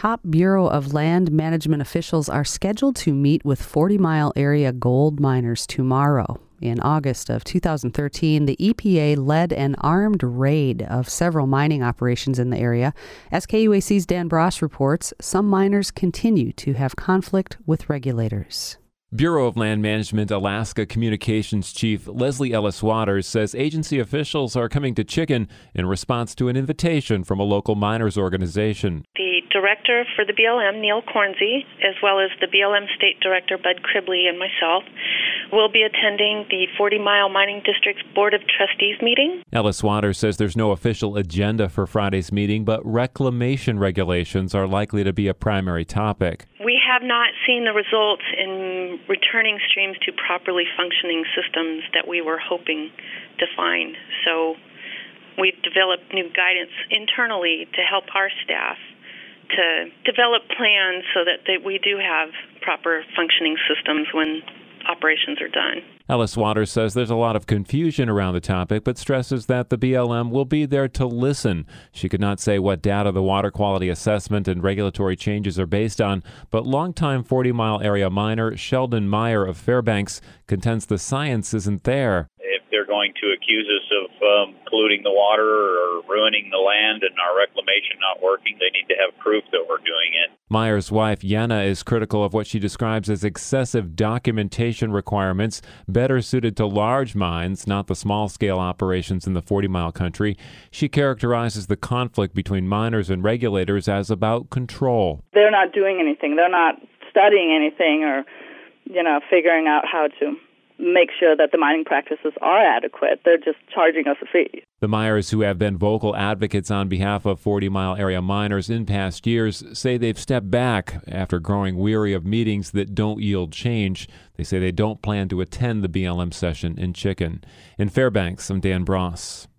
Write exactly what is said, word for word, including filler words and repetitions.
top Bureau of Land Management officials are scheduled to meet with Forty Mile area gold miners tomorrow. In August of two thousand thirteen, the E P A led an armed raid of several mining operations in the area. As K U A C's Dan Bross reports, some miners continue to have conflict with regulators. Bureau of Land Management Alaska Communications Chief Leslie Ellis Waters says agency officials are coming to Chicken in response to an invitation from a local miners organization. The director for the B L M, Neil Cornsey, as well as the B L M State Director, Bud Cribley, and myself, will be attending the Forty Mile Mining District's Board of Trustees meeting. Ellis Waters says there's no official agenda for Friday's meeting, but reclamation regulations are likely to be a primary topic. We have not seen the results in returning streams to properly functioning systems that we were hoping to find. So we've developed new guidance internally to help our staff to develop plans so that they, we do have proper functioning systems when operations are done. Ellis Waters says there's a lot of confusion around the topic, but stresses that the B L M will be there to listen. She could not say what data the water quality assessment and regulatory changes are based on, but longtime Forty Mile area miner Sheldon Meyer of Fairbanks contends the science isn't there. If they're going to accuse us of um, polluting the water or ruining the land and our reclamation not working, they need to have proof that we're doing it. Meyer's wife, Yenna, is critical of what she describes as excessive documentation requirements, better suited to large mines, not the small-scale operations in the Forty Mile country. She characterizes the conflict between miners and regulators as about control. They're not doing anything. They're not studying anything or, you know, figuring out how to make sure that the mining practices are adequate. They're just charging us a fee. The Meyers, who have been vocal advocates on behalf of Forty Mile area miners in past years, say they've stepped back after growing weary of meetings that don't yield change. They say they don't plan to attend the B L M session in Chicken. In Fairbanks, I'm Dan Bross.